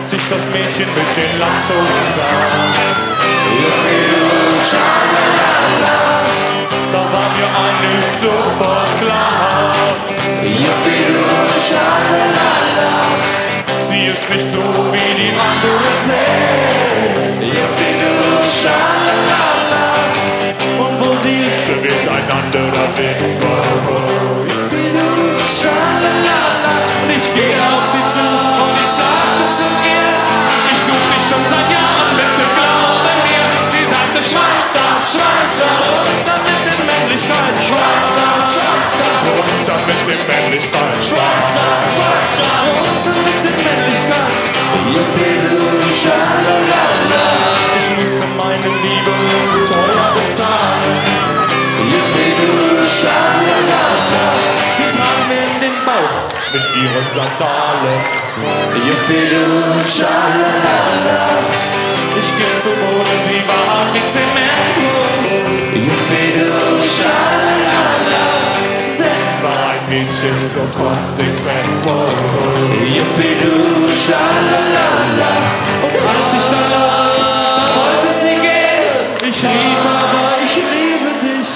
als ich das Mädchen mit den Latzhosen sah. Da war mir eines sofort klar. Sie ist nicht so wie die anderen sind. Und wo sie ist, da wird ein anderer Wind. Und ich gehe auf sie zu und ich sagte zu ihr, ich such dich schon seit Jahren, bitte glaube mir. Sie sagte Schwanz ab, runter mit den Männlichkeit. Schwanz ab, runter mit den Männlichkeit. Schwanz ab, runter mit den Männlichkeit. Ich musste meine Liebe teuer bezahlen. Sie tragen mir in den Bauch mit ihren Sandalen. Ich geh zum Boden, sie war hart wie Zement. Selber ein Mädchen so konsequent. Und als ich da lag, wollte sie gehen. Ich rief aber, ich liebe dich.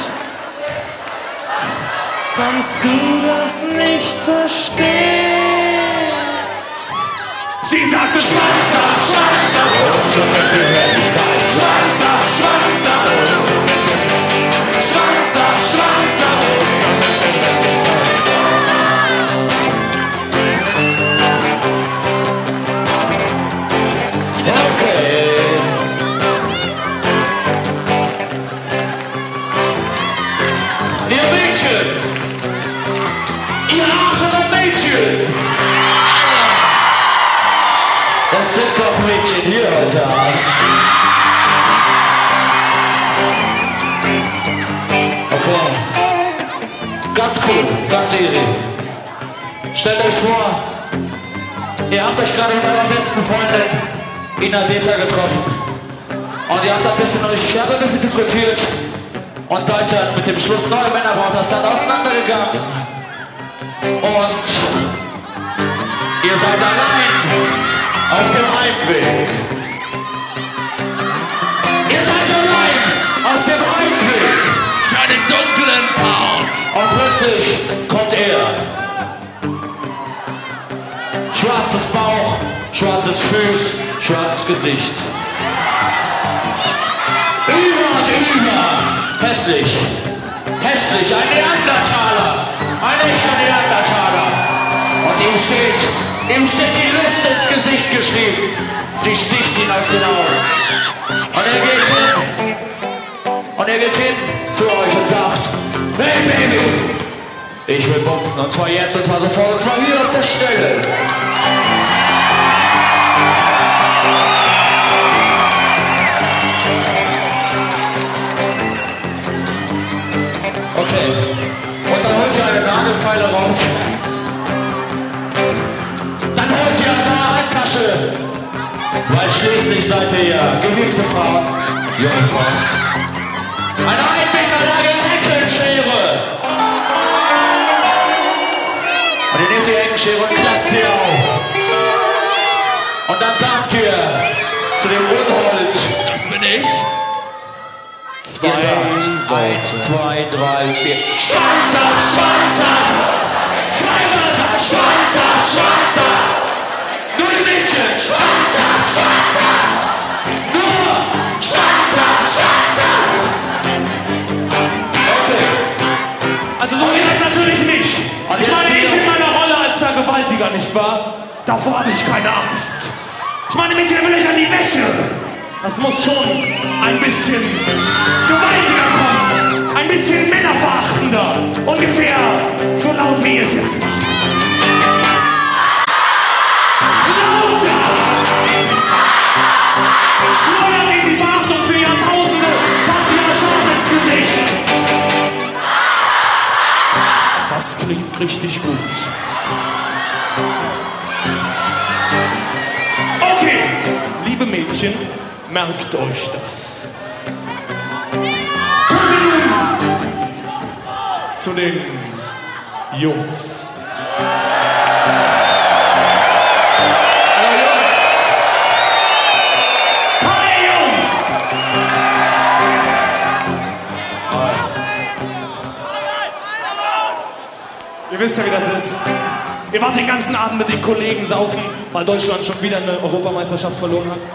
Kannst du das nicht verstehen? Sie sagte Schwanz ab, runter mit der Männlichkeit. Schwanz ab, runter mit der Männlichkeit. Schwanz ab, runter mit der Männlichkeit. Okay. Ihr Mädchen! Ihr Aachener Mädchen! Das sind doch Mädchen hier heute Abend. Okay. Ganz cool, ganz easy. Stellt euch vor, ihr habt euch gerade mit eurer besten Freundin Ina Beta getroffen. Und ihr habt ein bisschen diskutiert und seid dann mit dem Schluss Neue Männer braucht das dann auseinandergegangen. Und ihr seid allein auf dem Heimweg. Ihr seid allein auf dem Heimweg. In einem dunklen Park. Und plötzlich kommt er. Schwarzes Bauch, schwarzes Fuß, schwarzes Gesicht. Über. Hässlich. Hässlich, ein Neandertaler. Ein echter Neandertaler. Und ihm steht die Lust ins Gesicht geschrieben. Sie sticht ihn aus den Augen. Und er geht hin zu euch und sagt, hey Baby, ich will bumsen und zwar jetzt und zwar sofort und zwar hier auf der Stelle. Okay, und dann holt ihr eine Nagelfeile raus. Dann holt ihr aus eurer Handtasche, weil schließlich seid ihr ja gewiefte Frau, junge Frau, eine 1 Meter lange Heckenschere. Und ihr nehmt die Heckenschere und klappt sie auf. Und dann sagt ihr zu dem Unhold, Das bin ich. 2, 1, 2, 3, 4. Schwanz ab, Schwanz ab. 2 Wörter, Schwanz ab, Schwanz ab. Nur die Mädchen, Schwanz ab, Schwanz ab. Nur Schwanz ab, Schwanz ab. Okay. Also so geht das natürlich nicht. Ich meine, ich in meiner Rolle als Vergewaltiger, nicht wahr? Davor habe ich keine Angst. Ich meine, Mädchen, will euch an die Wäsche. Das muss schon ein bisschen gewaltiger kommen. Ein bisschen männerverachtender. Ungefähr so laut, wie ihr es jetzt macht. Lauter! Schleudert ihm die Verachtung für Jahrtausende Patriarchat ins Gesicht. Das klingt richtig gut. Okay, liebe Mädchen, merkt euch das. Kommen wir nun zu den Jungs. Ihr wisst ja, wie das ist. Ihr wart den ganzen Abend mit den Kollegen saufen, weil Deutschland schon wieder eine Europameisterschaft verloren hat.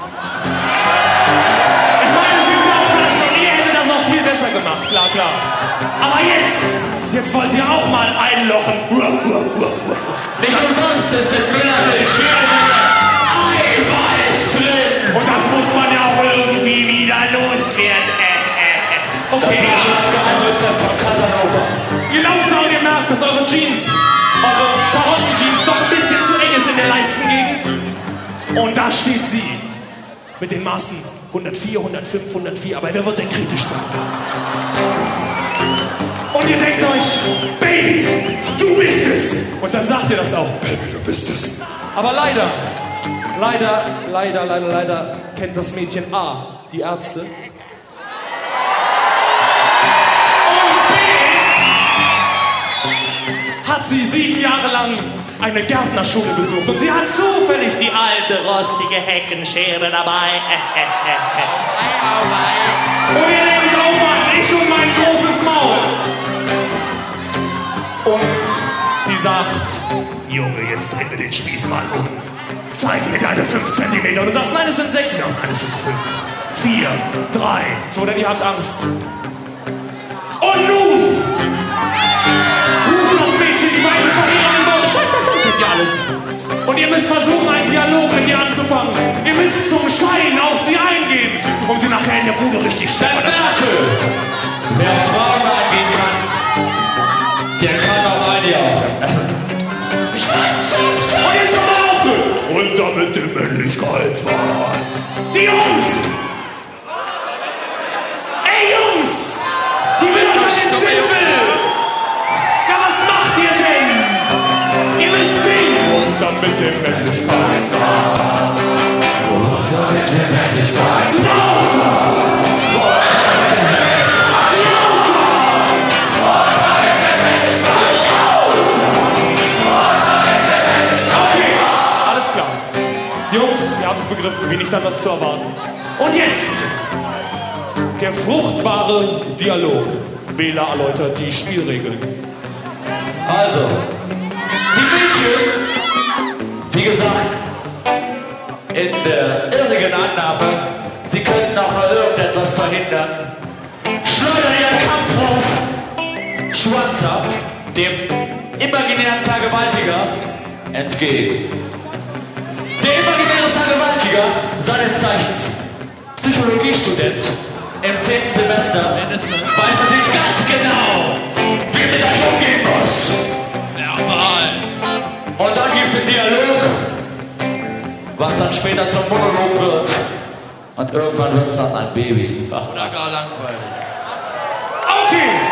Ich meine, sind ja auch vielleicht noch, ihr hättet das auch viel besser gemacht, klar, klar. Aber jetzt wollt ihr auch mal einlochen. Nicht umsonst ist in Müllermilch jede Menge Eiweiß drin. Und das muss man ja auch irgendwie wieder loswerden. Das Okay. ist das Geheimrezept von Casanova. Ihr lauft da und ihr merkt, dass eure Jeans, eure Karottenjeans doch ein bisschen zu eng ist in der Leistengegend. Und da steht sie. Mit den Maßen 104, 105, 104. Aber wer wird denn kritisch sein? Und ihr denkt euch, Baby, du bist es. Und dann sagt ihr das auch. Baby, du bist es. Aber leider kennt das Mädchen A die Ärzte. Hat sie 7 Jahre lang eine Gärtnerschule besucht und sie hat zufällig die alte rostige Heckenschere dabei. Und ihr denkt, oh Mann, ich und mein großes Maul. Und sie sagt, Junge, jetzt dreh mir den Spieß mal um. Zeig mir deine 5 Zentimeter. Und du sagst, nein, es sind 6. Ja, nein, es sind 5, 4, 3, 2, denn ihr habt Angst. Und nun ruft das Mädchen die beiden verheerenden Worte. Kennt ihr alles. Und ihr müsst versuchen, einen Dialog mit ihr anzufangen. Ihr müsst zum Schein auf sie eingehen, um sie nachher in der Bude richtig zu Merkel, wer auf Frauen eingehen kann, der kann auch einjauchen. Und jetzt kommt der Auftritt. Und damit die Männlichkeitswahl. Die Jungs! Ey Jungs! Die will euch an den Zipfel! Ja, was macht ihr denn? Ihr müsst singen! Und damit die Männlichkeitswahl. Lauter! Okay, alles klar. Jungs, ihr habt's begriffen, wie nicht anders zu erwarten. Und jetzt der fruchtbare Dialog. Bela erläutert die Spielregeln. Also, die Mädchen, wie gesagt, in der irrigen Annahme, sie könnten auch noch irgendetwas verhindern, schleudern ihren Kampfruf Schwanz ab, dem imaginären Vergewaltiger entgegen. Der imaginäre Vergewaltiger, seines Zeichens Psychologiestudent im 10. Semester, weiß natürlich ganz genau, wie mit euch umgehen muss. Verbal. Und dann gibt's den Dialog, was dann später zum Monolog wird. Und irgendwann wird's dann ein Baby. Oder gar langweilig. Okay,